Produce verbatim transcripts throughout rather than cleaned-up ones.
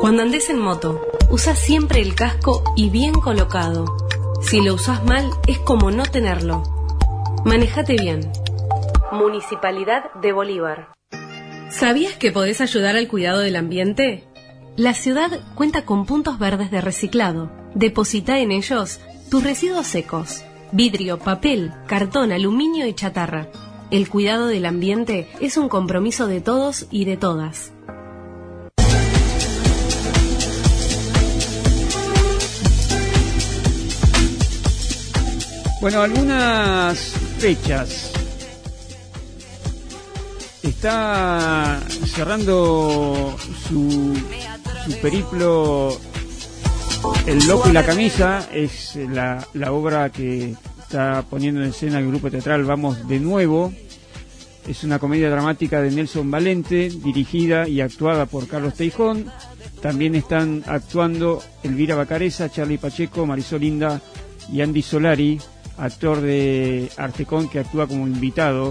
Cuando andes en moto, usa siempre el casco y bien colocado. Si lo usas mal, es como no tenerlo. Manejate bien. Municipalidad de Bolívar. ¿Sabías que podés ayudar al cuidado del ambiente? La ciudad cuenta con puntos verdes de reciclado. Deposita en ellos tus residuos secos: vidrio, papel, cartón, aluminio y chatarra. El cuidado del ambiente es un compromiso de todos y de todas. Bueno, algunas fechas. Está cerrando su, su periplo El Loco y la Camisa. Es la, la obra que está poniendo en escena el grupo teatral Vamos de Nuevo. Es una comedia dramática de Nelson Valente, dirigida y actuada por Carlos Teijón. También están actuando Elvira Bacareza, Charlie Pacheco, Marisol Linda y Andy Solari, actor de Artecón que actúa como invitado.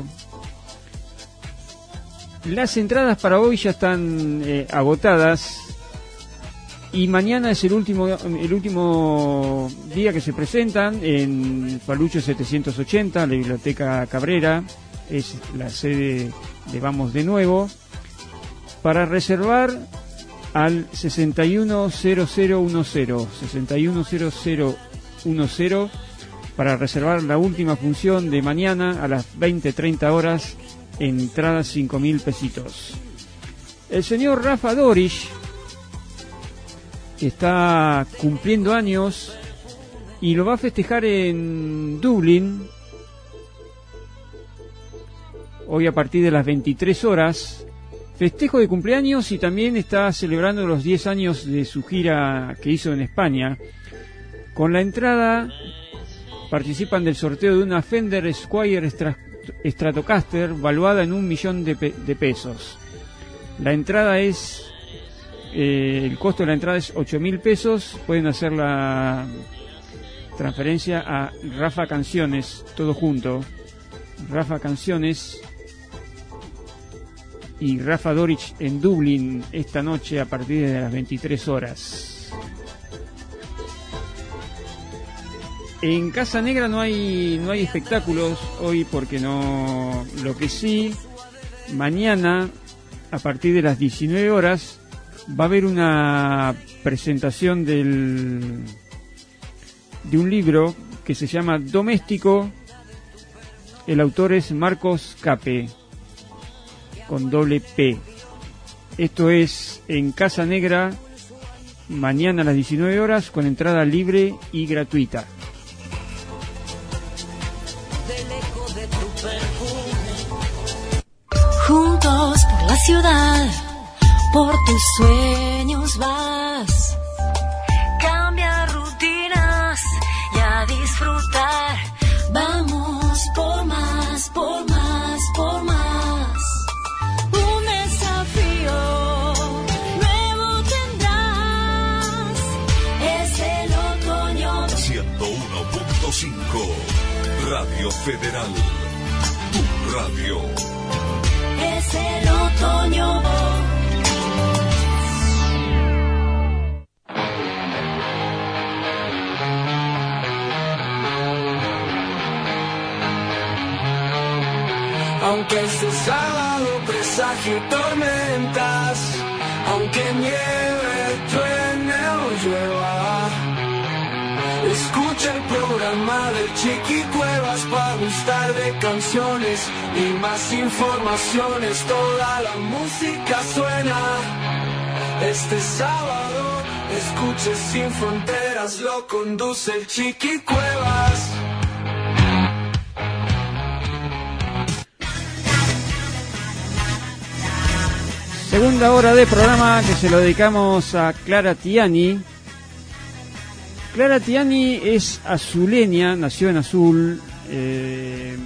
Las entradas para hoy ya están eh, agotadas y mañana es el último el último día que se presentan en Palucho setecientos ochenta, la Biblioteca Cabrera, es la sede de Vamos de Nuevo. Para reservar al sesenta y uno cero cero diez, sesenta y uno cero cero diez, para reservar la última función de mañana a las veinte treinta horas. Entradas cinco mil pesitos. El señor Rafa Dorish, que está cumpliendo años y lo va a festejar en Dublín hoy a partir de las veintitrés horas. Festejo de cumpleaños, y también está celebrando los diez años de su gira que hizo en España. Con la entrada participan del sorteo de una Fender Squier Extra Stratocaster valuada en un millón de, pe de pesos. La entrada es eh, el costo de la entrada es ocho mil pesos. Pueden hacer la transferencia a Rafa Canciones, todo junto, Rafa Canciones y Rafa Dorish en Dublín esta noche a partir de las veintitrés horas. En Casa Negra no hay no hay espectáculos hoy, porque no. Lo que sí, mañana a partir de las diecinueve horas va a haber una presentación del de un libro que se llama Doméstico. El autor es Marcos Cape, con doble P. Esto es en Casa Negra mañana a las diecinueve horas, con entrada libre y gratuita. Juntos por la ciudad, por tus sueños vas. Cambia rutinas y a disfrutar. Vamos por más, por más, por más. Un desafío nuevo tendrás. Es el otoño. ciento uno punto cinco Radio Federal, tu radio. Es el otoño. Aunque este sábado presagio tormentas, aunque nieve, truene o llueva, escucha el programa del Chiqui Cuevas para gustar de canciones y más informaciones. Toda la música suena este sábado. Escuche Sin Fronteras, lo conduce el Chiqui Cuevas. Segunda hora de programa que se lo dedicamos a Clara Tiani. Clara Tiani es azuleña, nació en Azul, eh,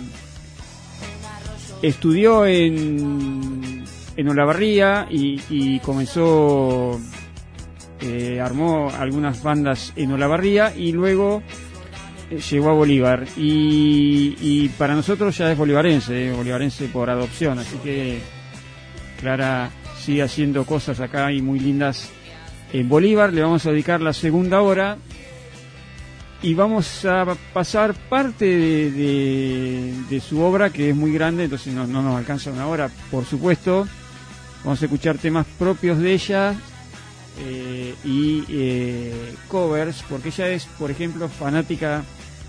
estudió en, en Olavarría y, y comenzó, eh, armó algunas bandas en Olavarría y luego eh, llegó a Bolívar. Y, y para nosotros ya es bolivarense, eh, bolivarense por adopción, así que Clara sigue haciendo cosas acá y muy lindas en Bolívar. Le vamos a dedicar la segunda hora y vamos a pasar parte de, de, de su obra, que es muy grande, entonces no, no nos alcanza una hora, por supuesto. Vamos a escuchar temas propios de ella eh, y eh, covers, porque ella es, por ejemplo, fanática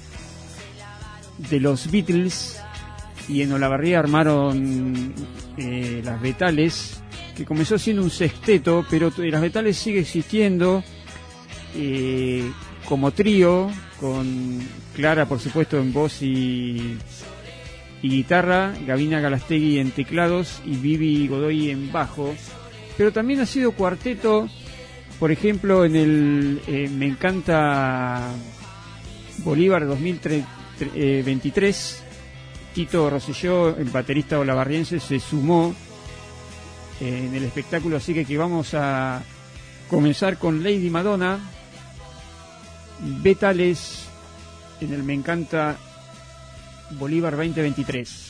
de los Beatles, y en Olavarría armaron eh, las Betales, que comenzó siendo un sexteto, pero las Betales sigue existiendo eh, como trío, con Clara, por supuesto, en voz y, y guitarra, Gabina Galastegui en teclados y Vivi Godoy en bajo, pero también ha sido cuarteto, por ejemplo, en el eh, Me Encanta Bolívar dos mil veintitrés, Tito Rosselló, el baterista olavarriense, se sumó eh, en el espectáculo, así que, que vamos a comenzar con Lady Madonna, Betales, en el Me Encanta Bolívar veinte veintitrés.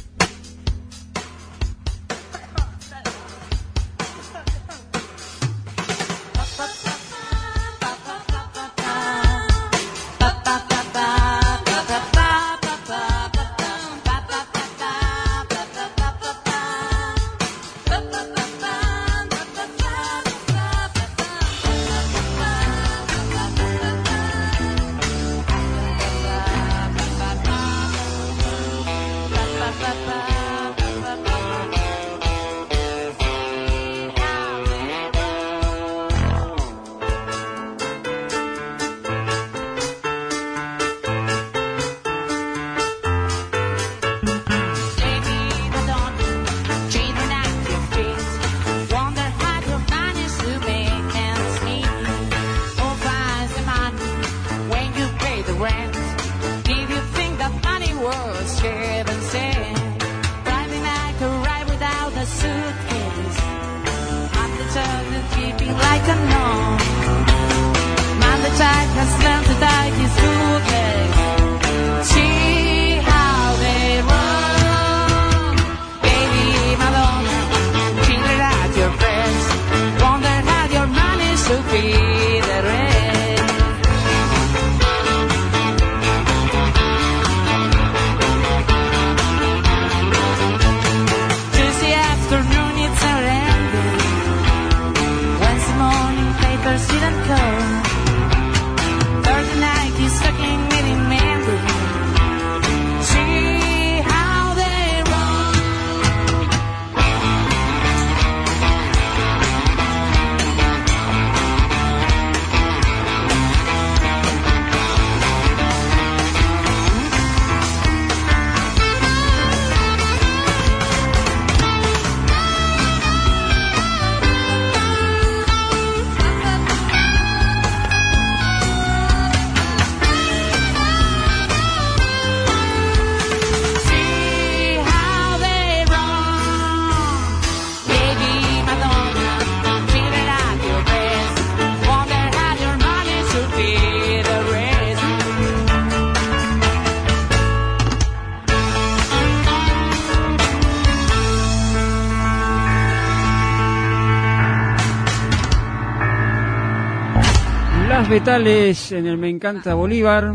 Betales en el Me Encanta Bolívar.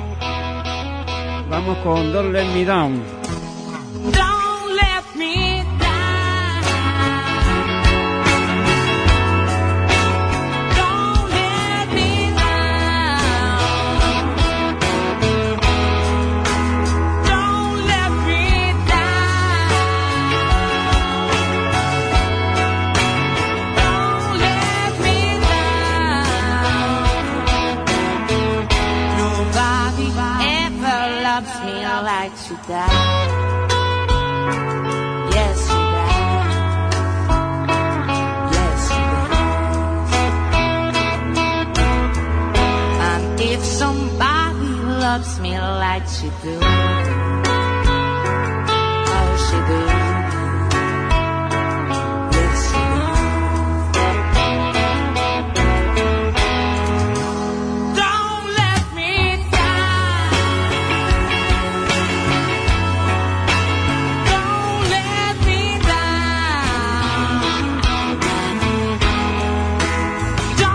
Vamos con Don't Let Me Down. Don't let me down. Don't let me down. Don't let me down. Don't let me down. Nobody ever loves me like you do. Yes, you does. Yes, you does. And if somebody loves me like you do, oh, she do. Yes, she does. Don't let me down. Don't let me down.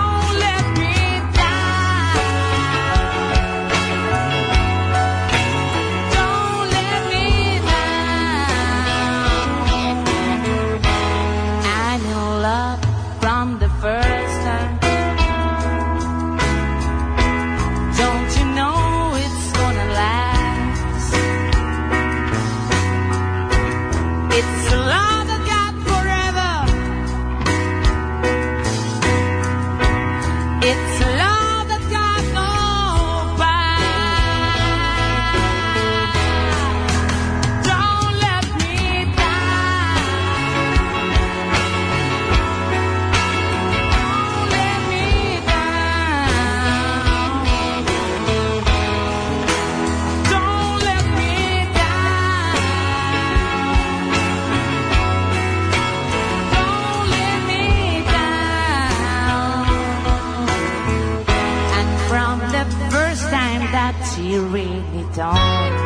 she really don't.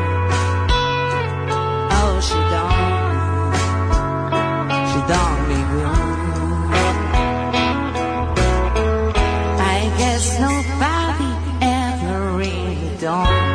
Oh, she don't. She don't me good. I guess nobody ever really don't.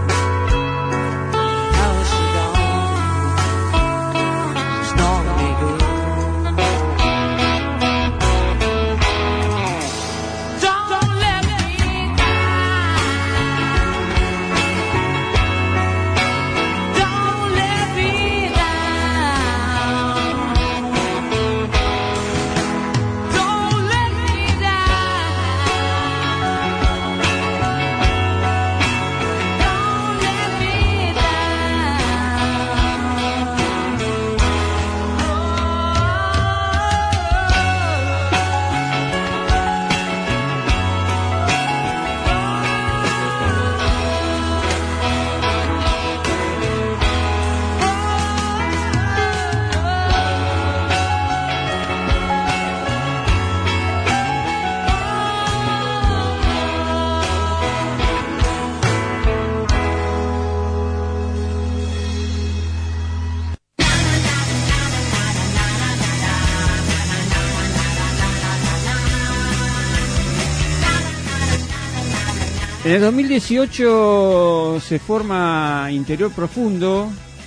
En el dos mil dieciocho se forma Interior Profundo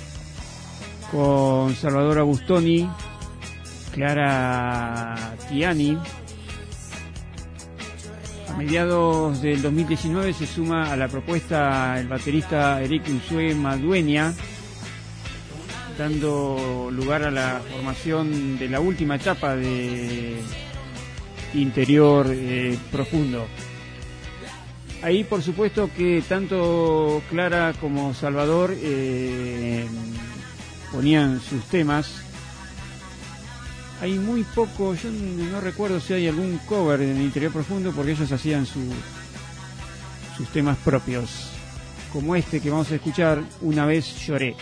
con Salvador Agustoni, Clara Tiani. A mediados del dos mil diecinueve se suma a la propuesta el baterista Eric Unsue Madueña, dando lugar a la formación de la última etapa de Interior eh, Profundo. Ahí, por supuesto, que tanto Clara como Salvador eh, ponían sus temas. Hay muy poco, yo no recuerdo si hay algún cover en Interior Profundo, porque ellos hacían su, sus temas propios, como este que vamos a escuchar, Una vez lloré.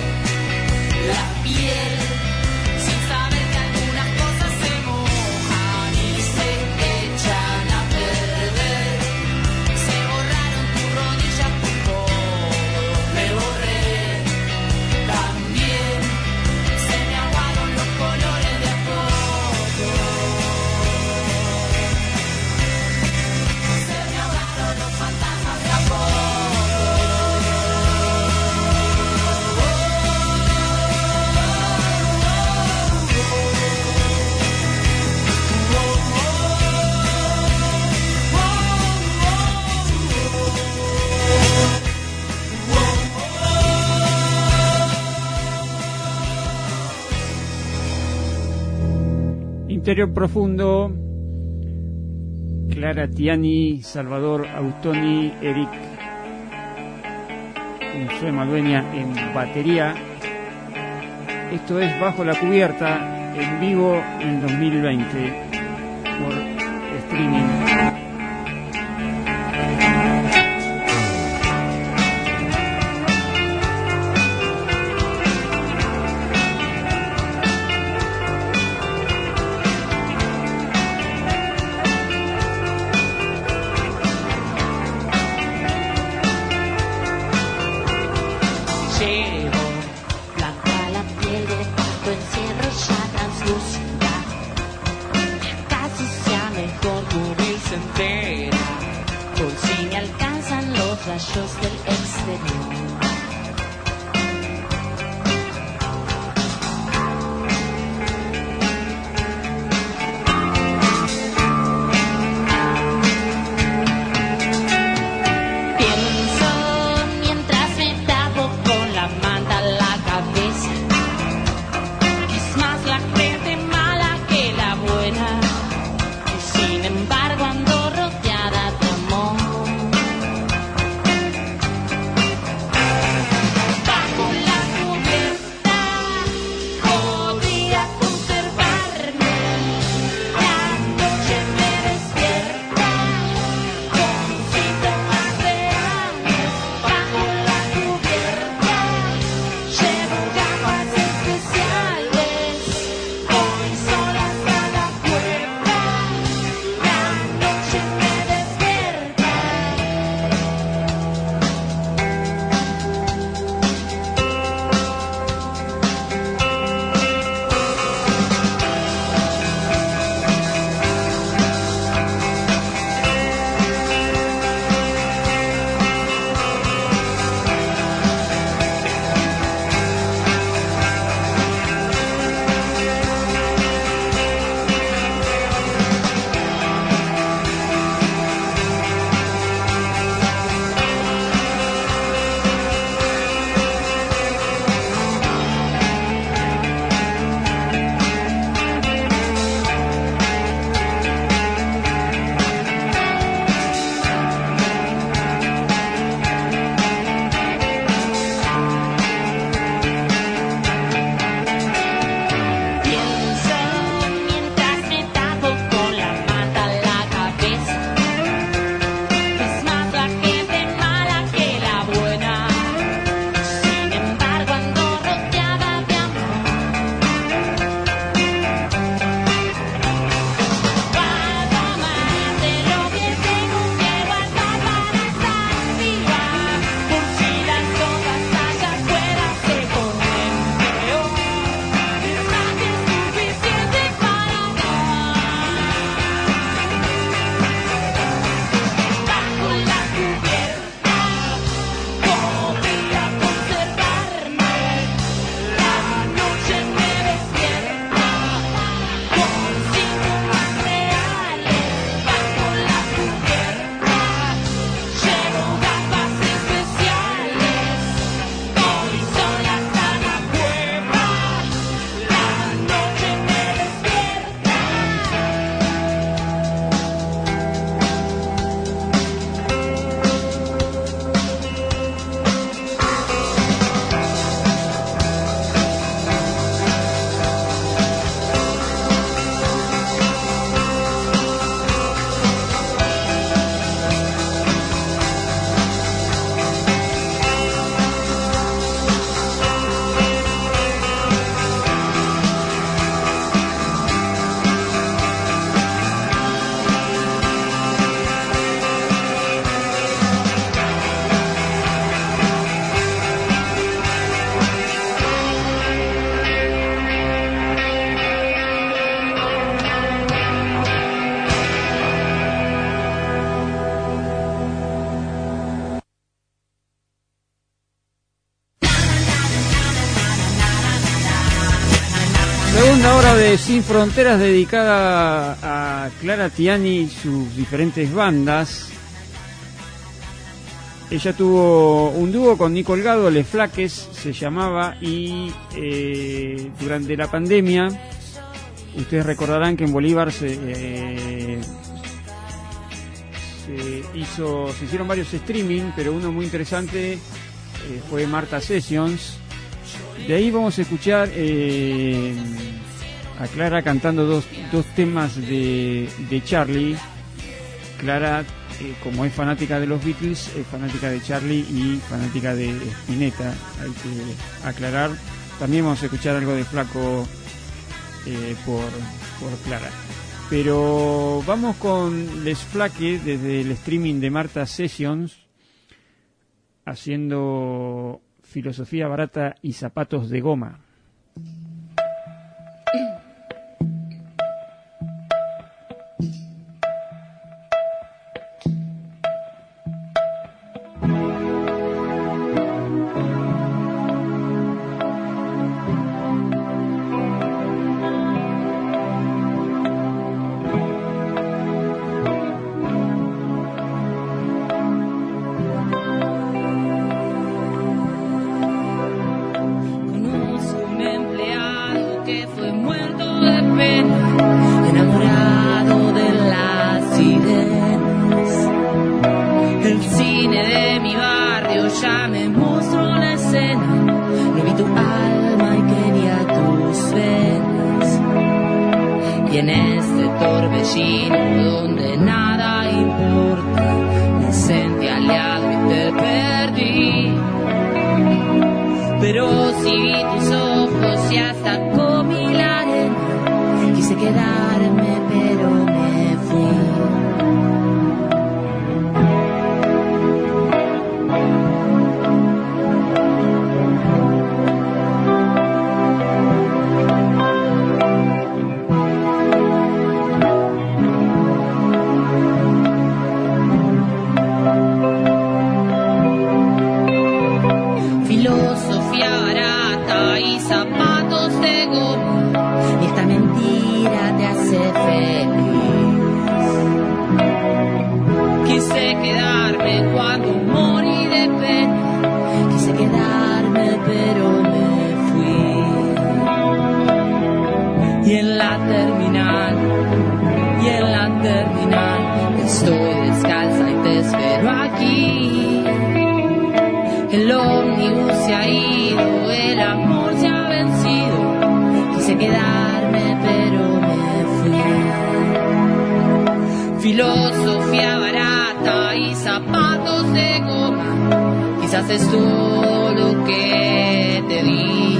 La piel, sin saber que algunas cosas se mojan. Interior Profundo, Clara Tiani, Salvador Austoni, Eric Josué Madueña en batería. Esto es Bajo la Cubierta, en vivo en dos mil veinte por streaming. Rayos del exterior. Pienso mientras me tapo con la manta la cabeza, que es más la gente mala que la buena, y sin embargo ando rodeada de amor. Segunda hora de Sin Fronteras dedicada a Clara Tiani y sus diferentes bandas. Ella tuvo un dúo con Nico Holgado, Les Flaques se llamaba, y eh, durante la pandemia Ustedes recordarán que en Bolívar se, eh, se hizo, se hicieron varios streaming, pero uno muy interesante eh, fue Marta Sessions. De ahí vamos a escuchar eh, a Clara cantando dos, dos temas de, de Charlie. Clara, eh, como es fanática de los Beatles, es fanática de Charlie y fanática de Spinetta, hay que aclarar. También vamos a escuchar algo de Flaco eh, por, por Clara. Pero vamos con Les Flaque desde el streaming de Marta Sessions, haciendo Filosofía Barata y Zapatos de Goma. Filosofía barata y zapatos de goma, quizás es todo lo que te di.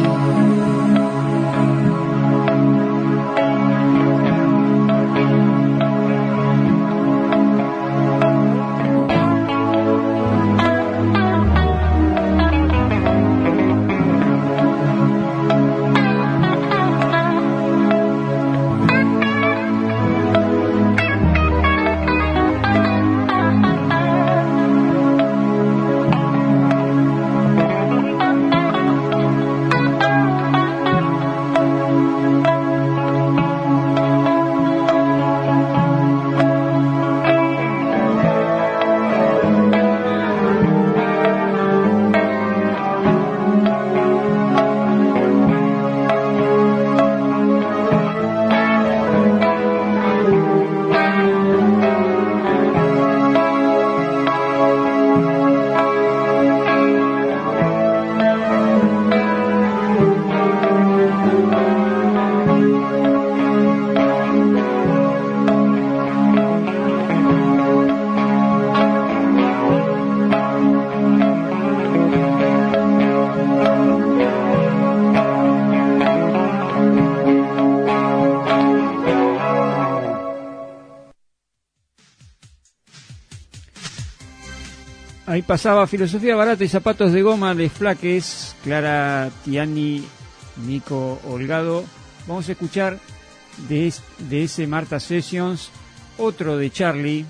Ahí pasaba Filosofía Barata y Zapatos de Goma, Les Flaques, Clara Tiani, Nico Holgado. Vamos a escuchar de, es, de ese Marta Sessions otro de Charlie,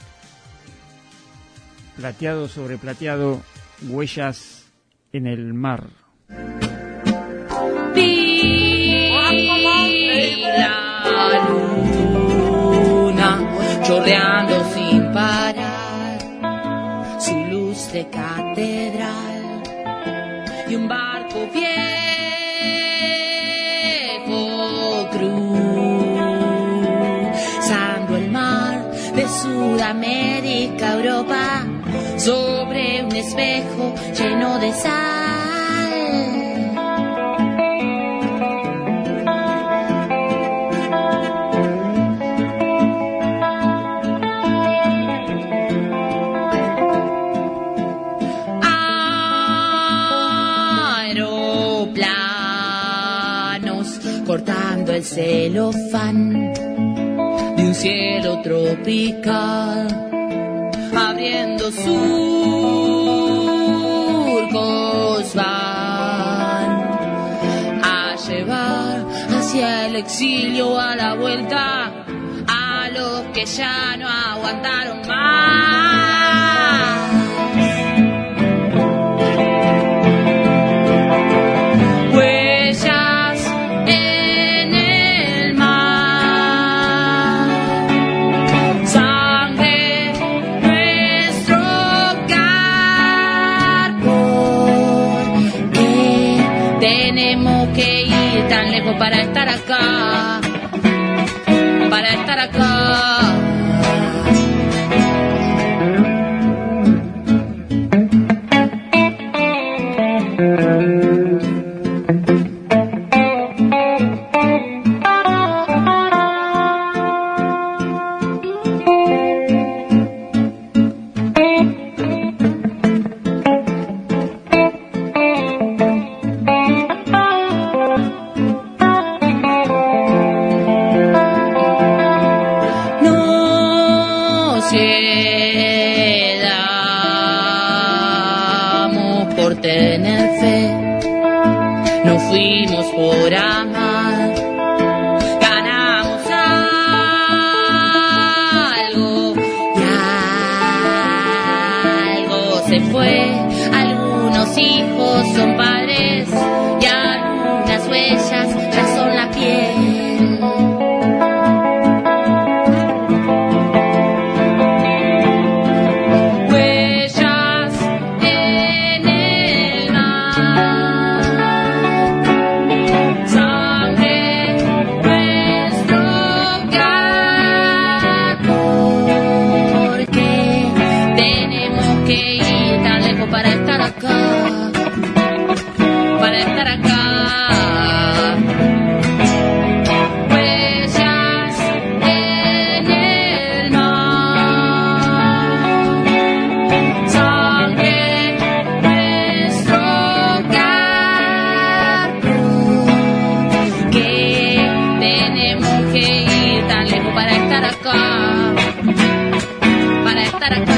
Plateado sobre plateado, Huellas en el mar. Vi la luna chorreando sin parar, su luz de catedral y un barco viejo cruz América, Europa, sobre un espejo lleno de sal. Aeroplanos cortando el celofán de un cielo tropical, abriendo surcos van a llevar hacia el exilio a la vuelta a los que ya no aguantaron más. Huellas en el mar, sangre nuestro hogar. ¿Por qué tenemos que ir tan lejos para estar acá? Para estar acá. Por amar, ganamos algo y algo se fue. Algunos hijos son padres y algunas huellas ya son la piel. Huellas en el mar. Para estar acá, para estar acá. Huellas en el mar, sangre nuestro hogar. Que tenemos que ir tan lejos para estar acá, para estar acá.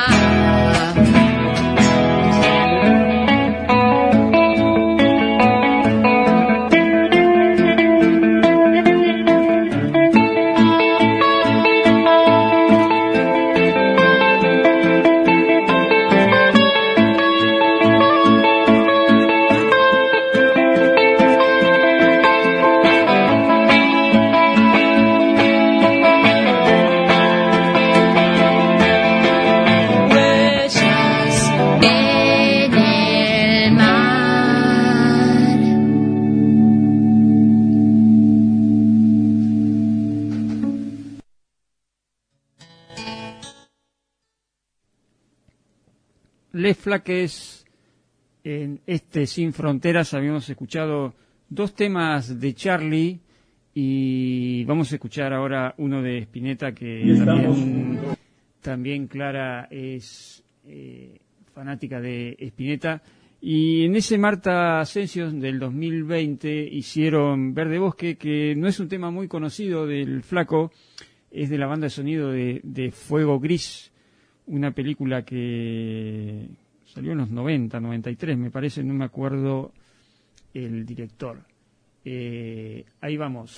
Les Flaques, en este Sin Fronteras habíamos escuchado dos temas de Charlie y vamos a escuchar ahora uno de Spinetta que también, también Clara es eh, fanática de Spinetta. Y en ese Marta Ascensios del dos mil veinte hicieron Verde Bosque, que no es un tema muy conocido del Flaco, es de la banda de sonido de, de Fuego Gris, una película que salió en los noventa, noventa y tres me parece, no me acuerdo el director. Eh, ahí vamos.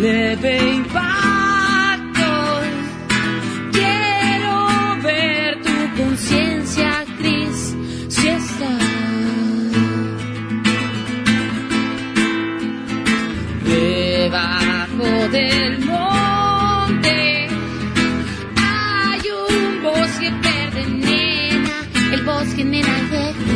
leve impacto. Quiero ver tu conciencia gris si está debajo del monte. Hay un bosque verde, nena, el bosque, nena, verde.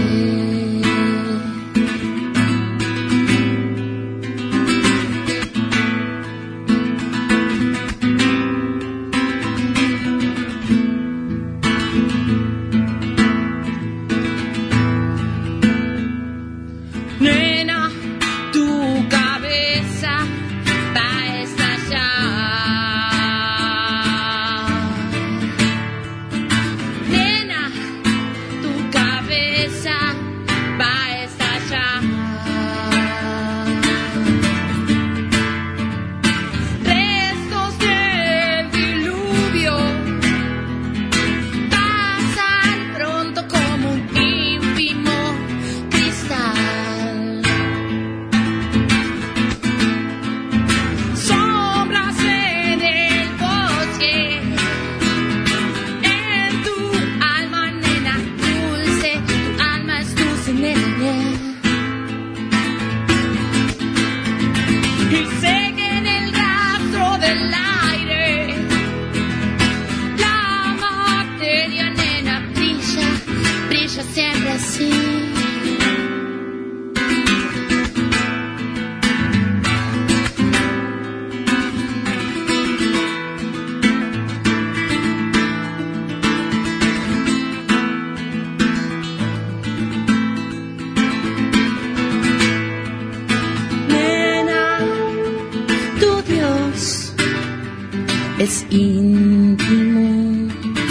Es íntimo,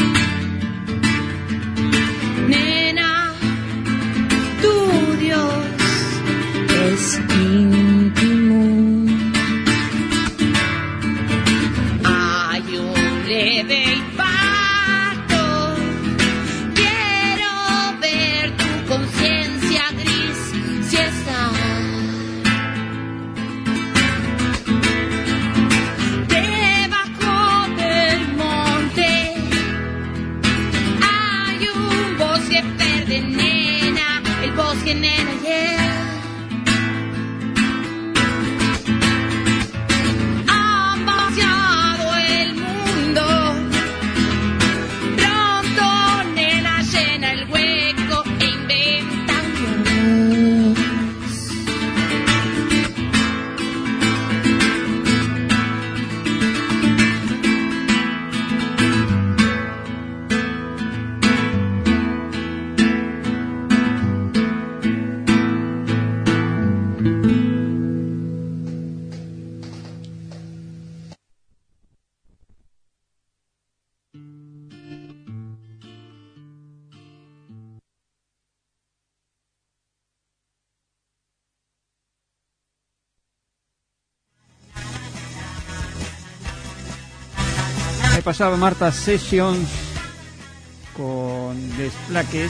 nena, tu Dios es íntimo. Hay un leve impacto. Quiero ver tu conciencia gris si está bosque, nena, yeah. Ha vaciado el mundo. Pronto, nena, llena el hueco e inventa un Dios. Pasaba Marta Sessions con Desplaques.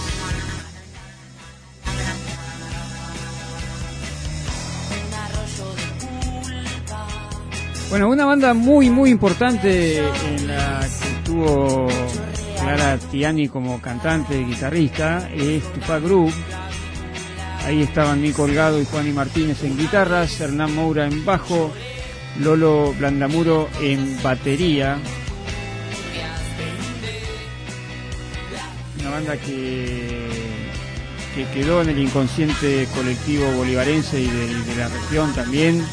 Bueno, una banda muy muy importante en la que tuvo Clara Tiani como cantante y guitarrista es Tupac Group. Ahí estaban Nico Holgado y Juani Martínez en guitarras, Hernán Moura en bajo, Lolo Blandamuro en batería. Una banda que, que quedó en el inconsciente colectivo bolivarense y de, de la región también.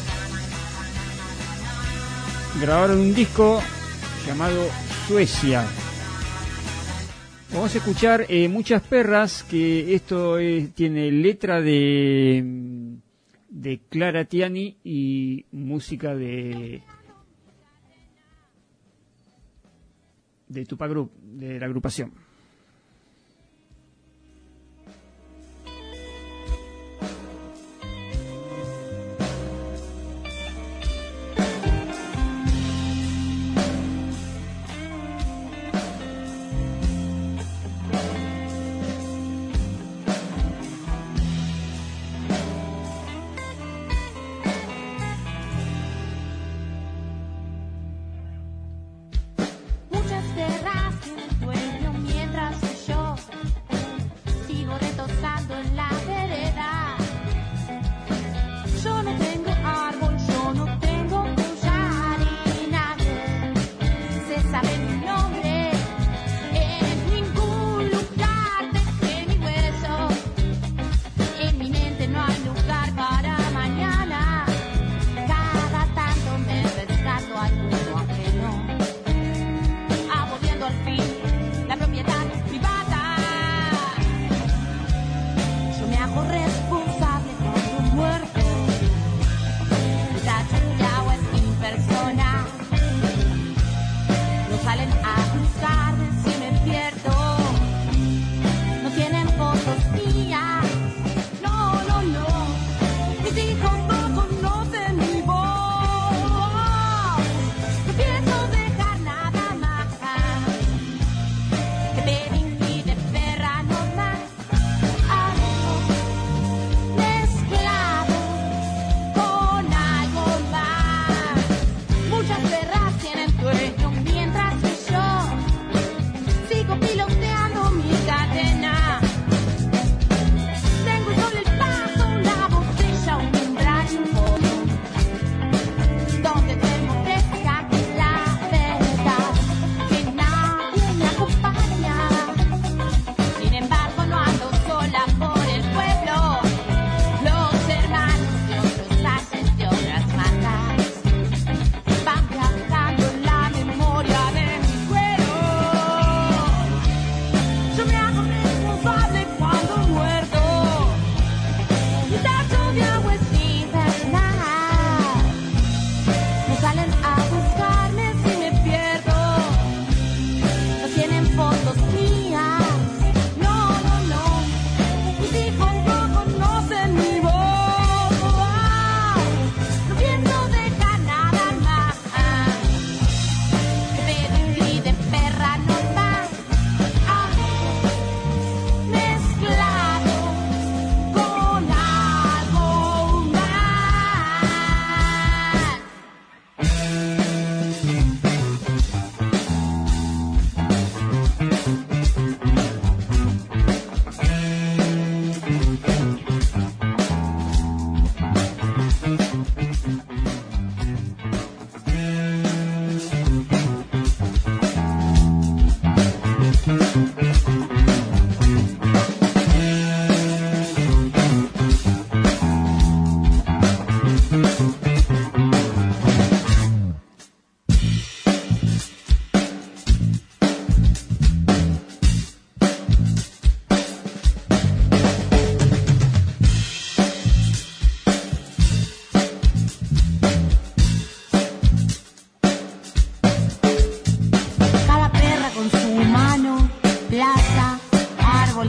Grabaron un disco llamado Suecia. Vamos a escuchar eh, Muchas Perras, que esto es, tiene letra de, de Clara Tiani y música de, de Tupac Group, de la agrupación.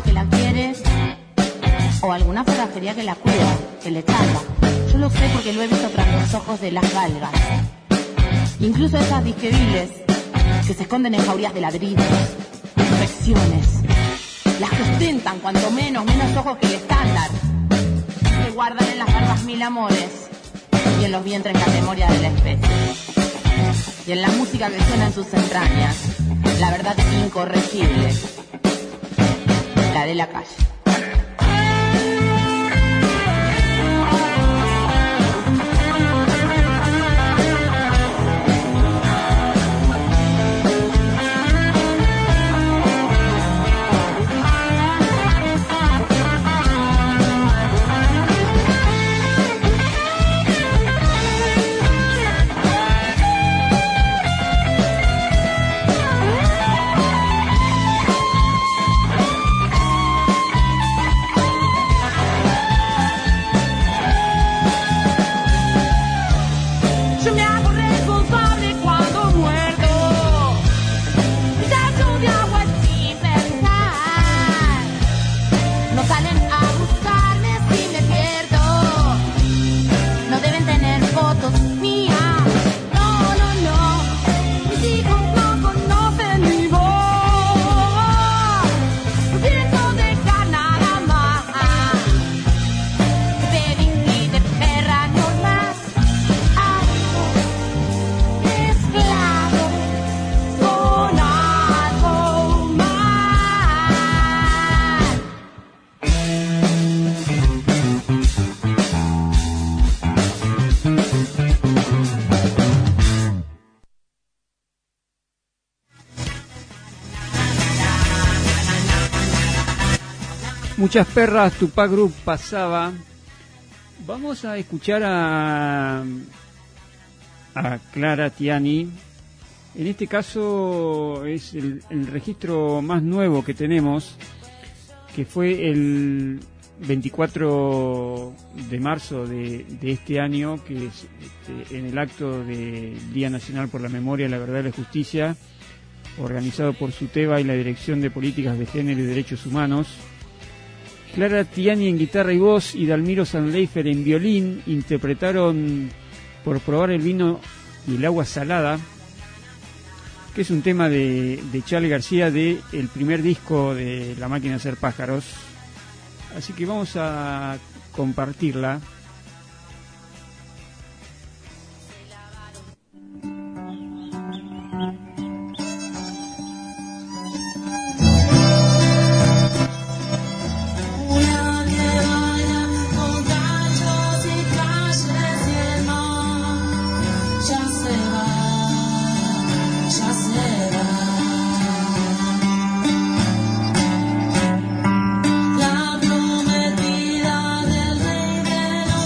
árbol que la quiere o alguna forajería que la cuida, que le tapa. Yo lo sé porque lo he visto tras los ojos de las galgas. Incluso esas disqueviles que se esconden en jaurías de ladrillos, infecciones, las que ostentan cuanto menos, menos ojos que el estándar, que guardan en las barbas mil amores y en los vientres la memoria de la especie. Y en la música que suena en sus entrañas, la verdad incorregible, la de la calle. Muchas perras, Tupac Group pasaba. Vamos a escuchar a, a Clara Tiani. En este caso es el, el registro más nuevo que tenemos, que fue el veinticuatro de marzo de, de este año, que es este, en el acto del Día Nacional por la Memoria, la Verdad y la Justicia, organizado por SUTEBA y la Dirección de Políticas de Género y Derechos Humanos. Clara Tiani en guitarra y voz y Dalmiro Sanleifer en violín interpretaron Por probar el vino y el agua salada, que es un tema de, de Charly García de el primer disco de La Máquina de Hacer Pájaros. Así que vamos a compartirla. La prometida del rey de los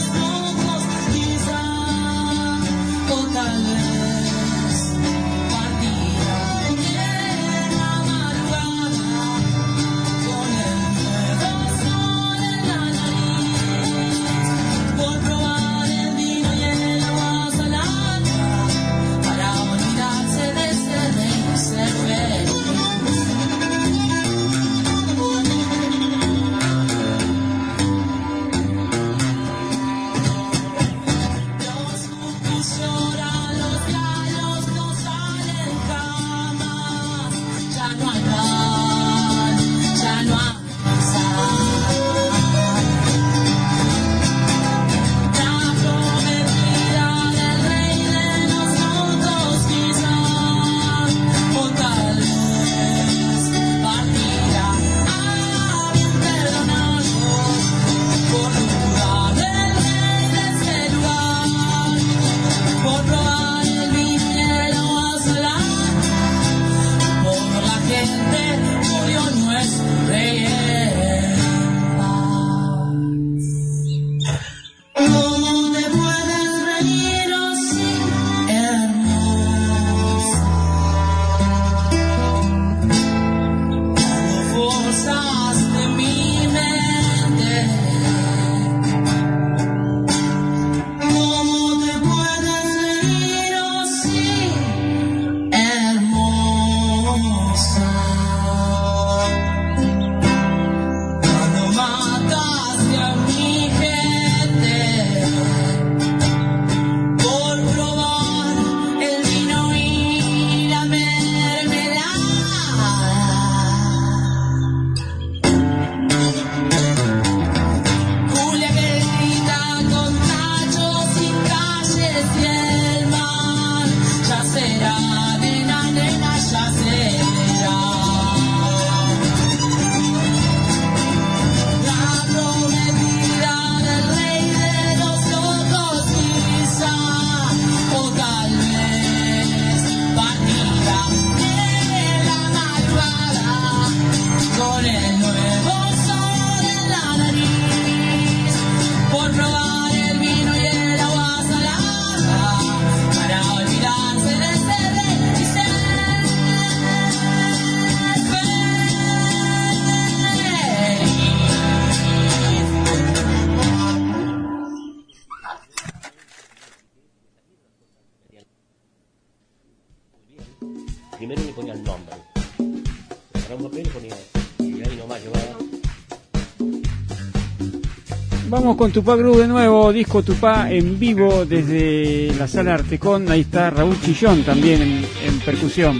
primero le ponía el nombre. Le agarraba un papel y le ponía, y ahí nomás llevaba. Vamos con Tupá Group de nuevo, disco Tupá en vivo desde la sala Artecón. Ahí está Raúl Chillón también en, en percusión.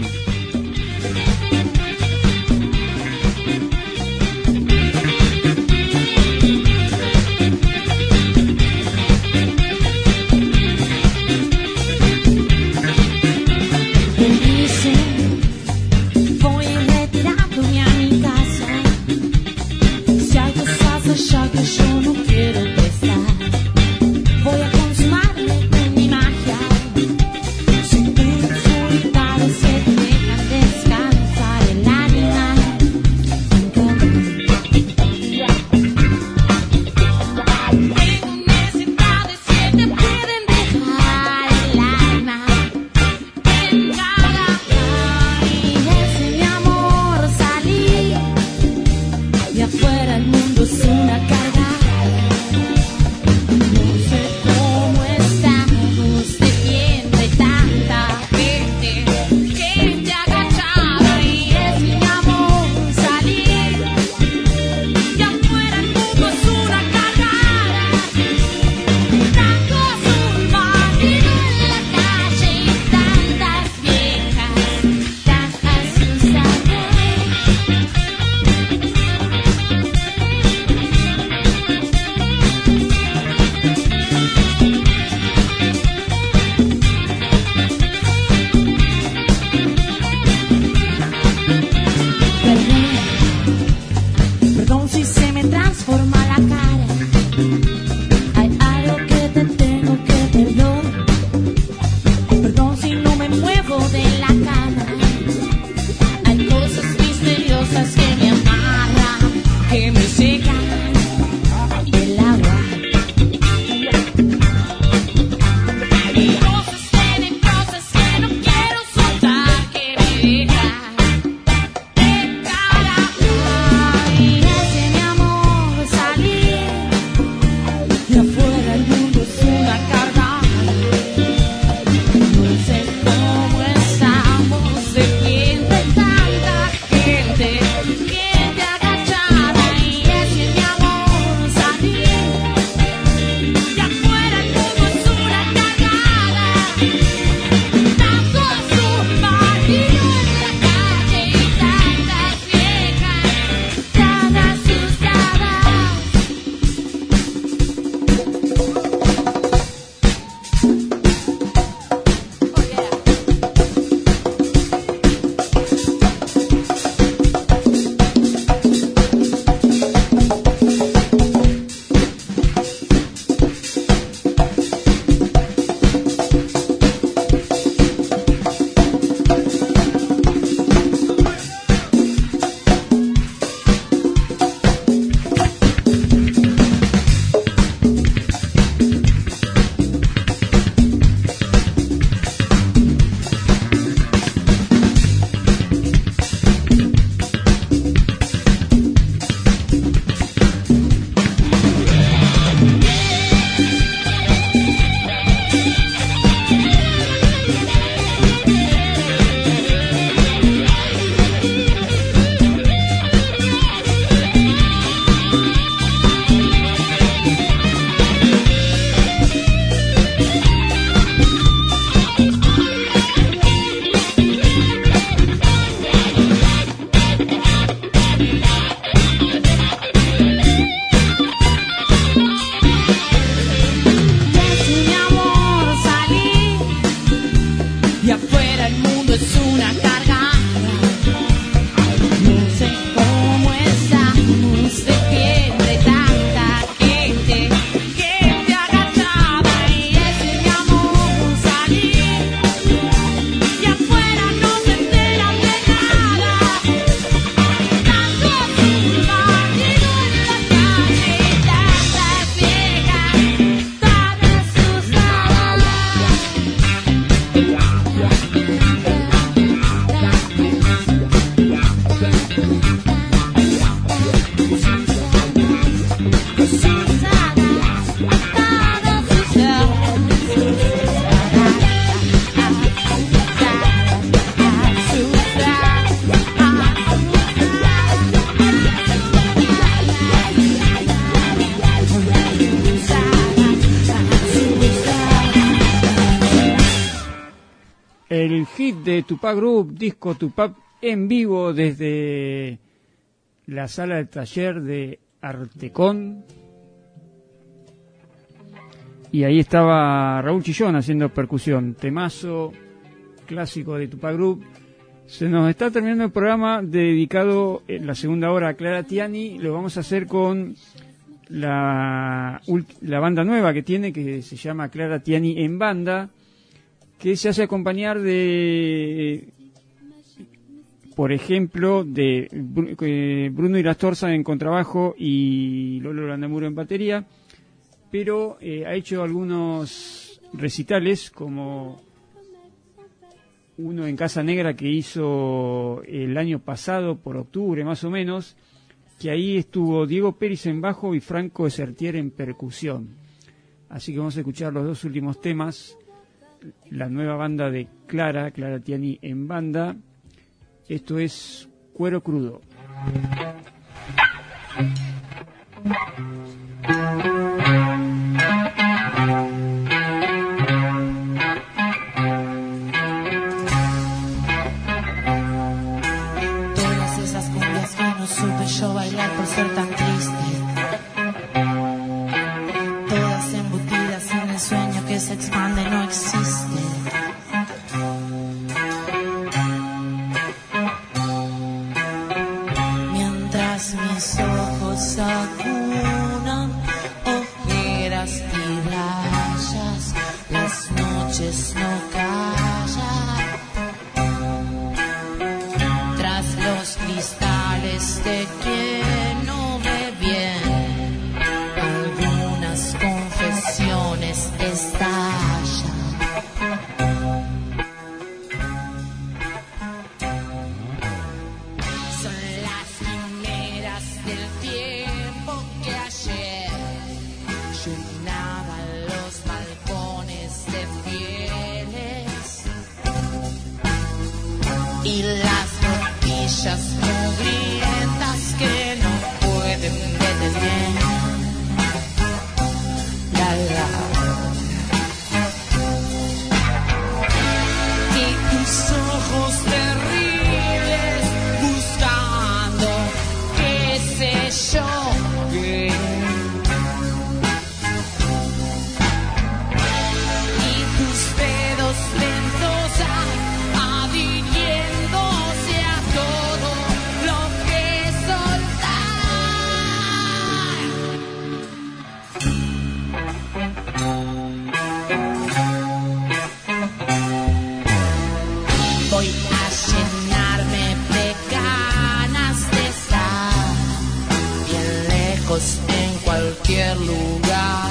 Ya que yo no quiero empezar, voy a consumarme con mi magia. Si pienso y tal se dejan descansar el animal. Tengo necesidades que te pueden dejar el alma en cada y ese mi amor salir y afuera el mundo es una carga. No sé cómo estamos de tiempo y tanta gente, gente agachada y es mi amor salir y afuera el mundo es una cargada. Tantos un marido en la calle y tantas viejas, tan asustadas. Perdón si se me transforma la cara. Hay algo que te tengo que perdonar. Perdón si no me muevo de la cama. Hay cosas misteriosas que me amarran, que me secan el agua. Y cosas tenebrosas que no quiero soltar, que me dejan de cara. Y ese mi amor salir y afuera el mundo es una carga. No sé cómo estamos de gente, tanta gente, gente agachada y ese mi amor salir y afuera el mundo es una cargada. Tanto submarino en la calle y tantas viejas tan asustadas. Ese mi amor salir y afuera el mundo es una carga. No sé cómo estamos de gente, tanta gente, gente agachada y ese mi amor salir y afuera no se enteran de nada. Tanto submarino en la calle y tantas viejas tan asustadas. el hit de Tupac Group, disco Tupac en vivo desde la sala de taller de Artecón. Y ahí estaba Raúl Chillón haciendo percusión, temazo clásico de Tupac Group. Se nos está terminando el programa dedicado en la segunda hora a Clara Tiani. Lo vamos a hacer con la, la banda nueva que tiene, que se llama Clara Tiani en Banda, que se hace acompañar de, por ejemplo, de Bruno Irastorza en contrabajo y Lolo Landamuro en batería, pero eh, ha hecho algunos recitales, como uno en Casa Negra que hizo el año pasado, por octubre más o menos, que ahí estuvo Diego Pérez en bajo y Franco Esertier en percusión. Así que vamos a escuchar los dos últimos temas, la nueva banda de Clara, Clara Tiani en Banda. Esto es Cuero Crudo. Todas esas cumbias que no supe yo bailar por ser tan triste, todas embutidas en el sueño que se expande, no existe. Mientras mis ojos acunan ojeras y rayas, las noches no callan. Tras los cristales de quien no ve bien, algunas confesiones estallan. Son las quimeras del tiempo que ayer llenaba los balcones de fieles y las rodillas mugrientas que no pueden detener. La, la. Y tus ojos terribles buscando qué sé yo qué. Y tus dedos lentos adhiriéndose a todo lo que soltar. Voy a llenarme de ganas de estar bien lejos en cualquier lugar,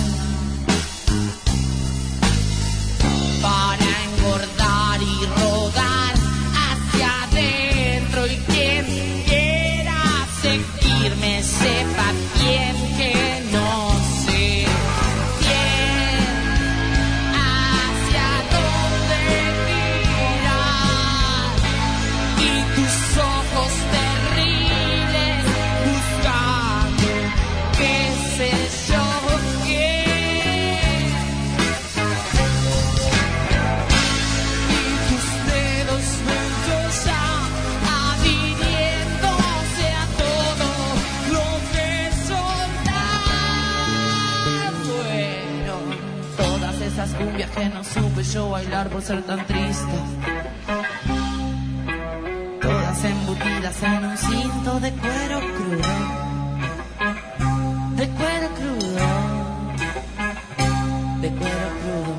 para engordar y rodar hacia adentro, y quien quiera seguirme sepa bien que no sé bien hacia dónde mirar. Y tus ojos terribles buscando qué sé yo qué. Y tus dedos lentos ya adhiriéndose a todo lo que soltar. Fueron todas esas cumbias que no supe yo bailar por ser tan triste, todas embutidas en un cinto de cuero crudo, de cuero crudo, de cuero crudo.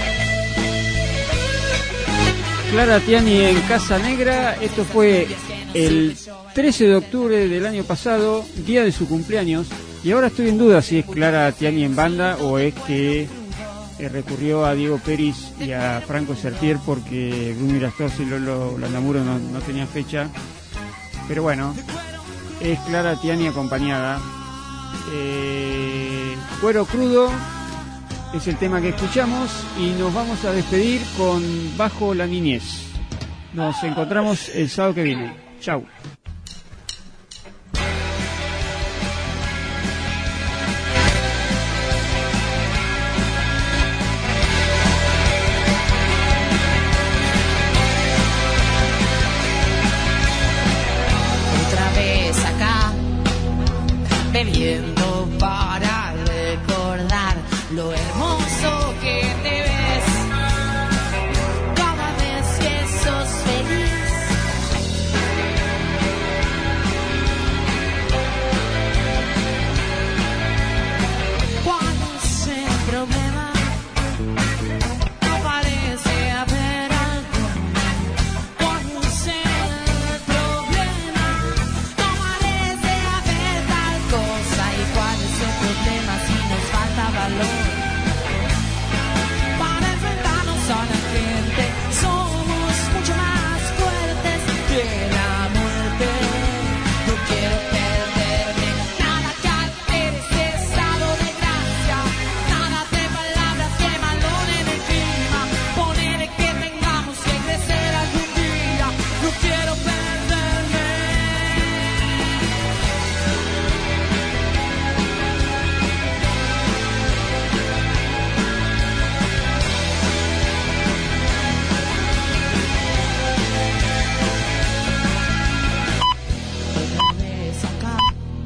Clara Tiani en Casa Negra. Esto fue el trece de octubre del año pasado, día de su cumpleaños, y ahora estoy en duda si es Clara Tiani en banda o es que eh, recurrió a Diego Peris y a Franco Sertier porque Bruno Irastorzi y Lolo Landamuro no, no tenían fecha, pero bueno, es Clara Tiani acompañada. Eh, Cuero Crudo es el tema que escuchamos y nos vamos a despedir con Bajo la Niñez. Nos encontramos el sábado que viene. Chau. Otra vez acá, bebiendo para recordar lo hermoso que te ves cada vez que sos feliz. ¿Cuál es el problema? No parece haber algo. ¿Cuál es el problema? No parece haber tal cosa. ¿Y cuál es el problema si nos falta valor para enfrentarnos a la gente? Somos mucho más fuertes que la muerte. No quiero perderme nada que altere este estado de gracia, nada de palabras que valoren el clima. Ponele que tengamos que crecer algún día. No quiero perderme. Otra vez acá,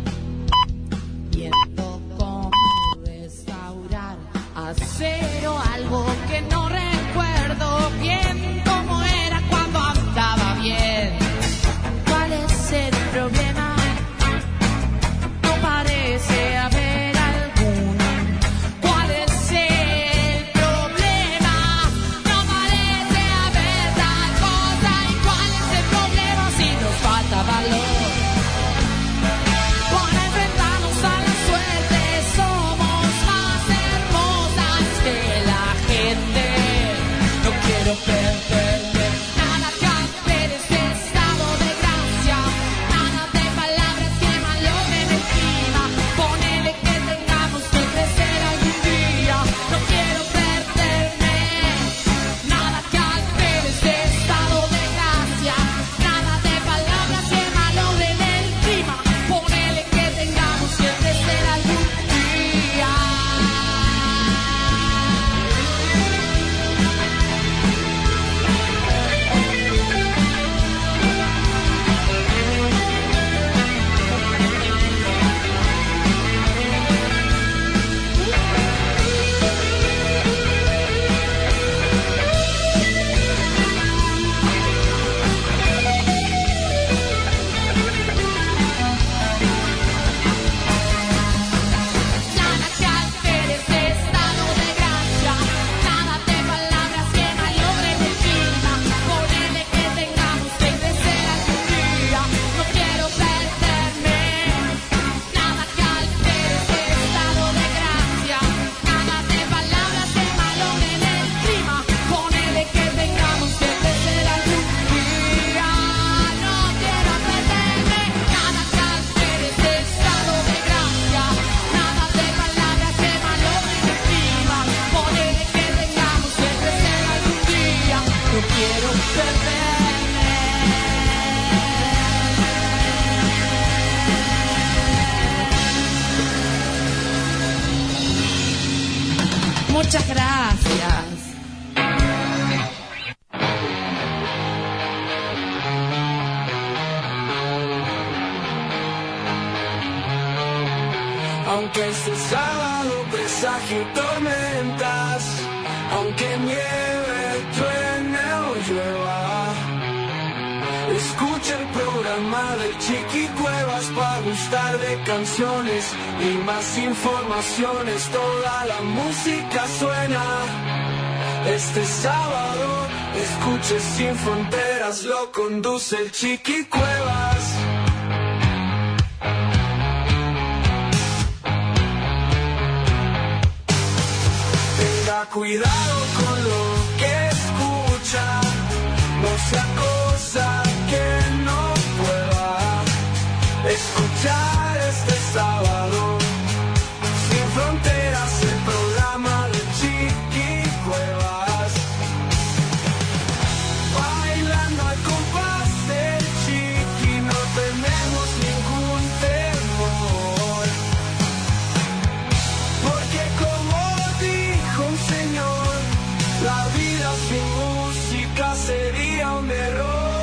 viendo cómo restaurar a cero algo que no recuerdo bien cómo era cuando andaba bien. ¿Cuál es el problema? No parece haber alguno. ¿Cuál es el problema? No parece haber tal cosa. ¿Y cuál es el problema si nos falta valor para enfrentarnos a la suerte? Somos más hermosas que la gente. No quiero perderme nada que altere este estado de gracia, nada de palabras que malogren el clima. Ponele que tengamos que crecer algún día. No quiero perderme nada que altere este estado de gracia, nada de palabras que malogren el clima. Ponele que tengamos que crecer algún día. Nada que altere este estado de gracia, nada de palabras que malogren el clima. Ponele que tengamos que crecer algún día. No quiero perderme nada que altere este estado de gracia, nada de palabras que malogren el clima. Ponele que tengamos que crecer algún día. No quiero perderme nada que altere este estado de gracia, nada de palabras que malogren el clima. Ponele que tengamos que crecer algún día. No quiero perderme. Muchas gracias. Aunque este sábado presagio tormentas, aunque nieve, truene o llueva, escucha el programa del Chiqui Cuevas para gustar de canciones y más informaciones. Toda la música suena este sábado Escuche Sin Fronteras, lo conduce el Chiqui Cuevas. Tenga cuidado con lo que escucha, no sea cosa que no pueda escuchar este sábado. Sin Fronteras, el programa de Chiqui Cuevas. Bailando al compás del Chiqui, no tenemos ningún temor, porque como dijo un señor, la vida sin música sería un error.